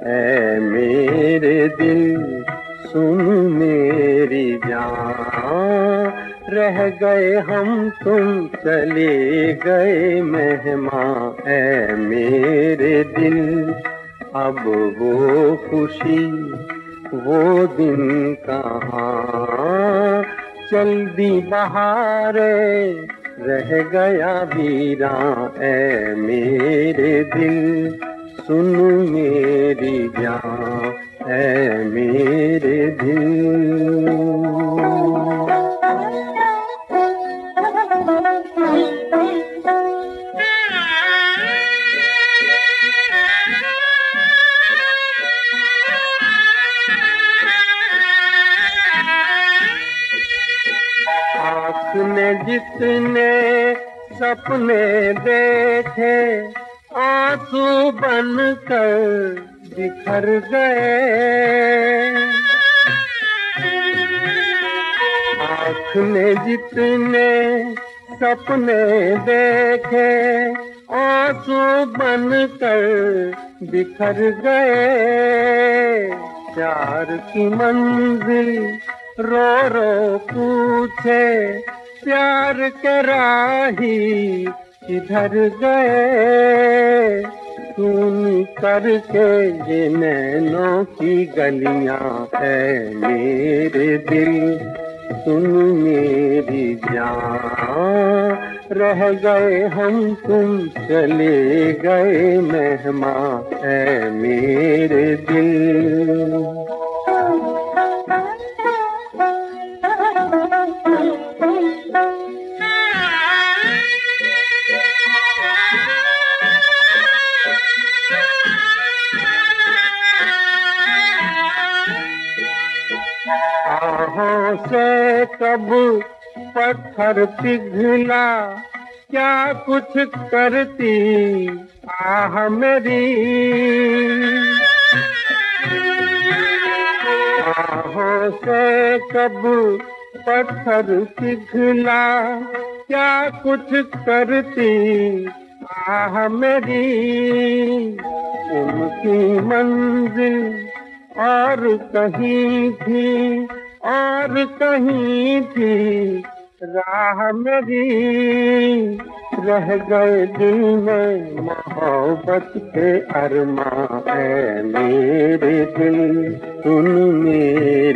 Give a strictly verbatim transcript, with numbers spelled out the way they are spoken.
ऐ मेरे दिल सुन मेरी जान, रह गए हम तुम चले गए मेहमान। ऐ मेरे दिल अब वो खुशी वो दिन कहाँ, जल्दी बहारे रह गया वीरान। ऐ मेरे दिल सुन मेरी जान, ऐ मेरे दिल। आँख ने जितने सपने देखे आंसू बनकर बिखर गए। आँख ने जितने सपने देखे आंसू बनकर बिखर गए। प्यार की मंजिल रो रो पूछे प्यार के राही किधर गए। सुन करके ये नैनों की गलियां, है मेरे दिल सुन मेरी जान, रह गए हम तुम चले गए मेहमान। है मेरे दिल आहों से कब पत्थर पिघला क्या कुछ करती आह मेरी। आहों से कब पत्थर पिघला क्या कुछ करती आह मेरी। उनकी मंजिल और कहीं थी और कहीं थी राह मेरी। रह गए दिल में मोहब्बत के अरमां, ऐ मेरे दिल सुन मेरी